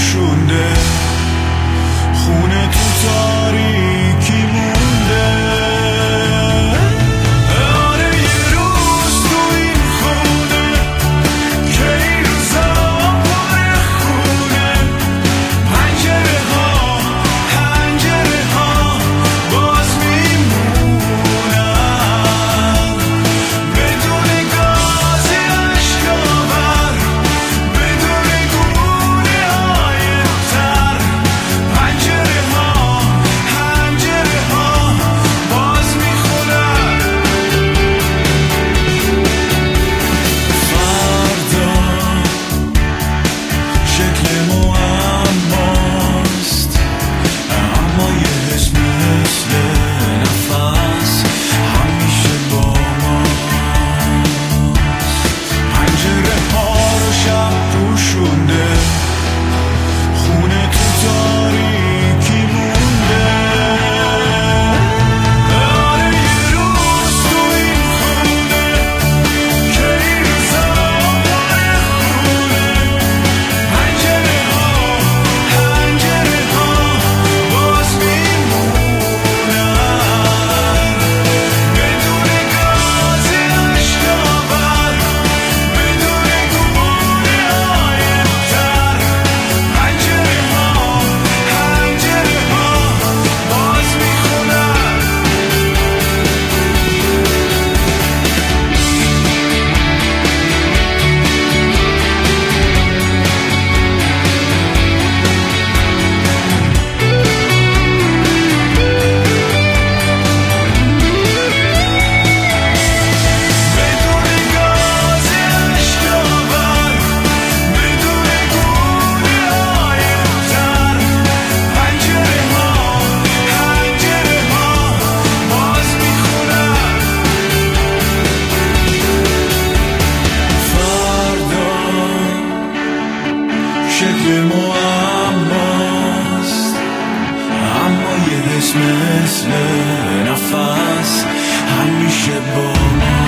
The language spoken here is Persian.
پوشونده، خونه تو تاریکی مونده. آره یه روز تو این خونه که این روزا پر خونه، پنجره ها باز میمونن، بدون گاز اشک‌آور، بدون گونه های تر. پنجره ها باز میخونن. فردا شکل معماست، اما یه حس مثل نفس همیشه با ماست. پنجره ها رو شب پوشونده، خونه تو تاریکی مونده. آره یه روز تو این خونه که این روزا پر خونه، پنجره ها باز میمونن، بدون گاز اشک‌آور، بدون گونه های تر. پنجره ها باز میخونن. بدون گاز اشک‌آور، بدون گونه های تر. پنجره ها باز میخونن. فردا شکل معماست، اما یه حس مثل نفس همیشه با ما.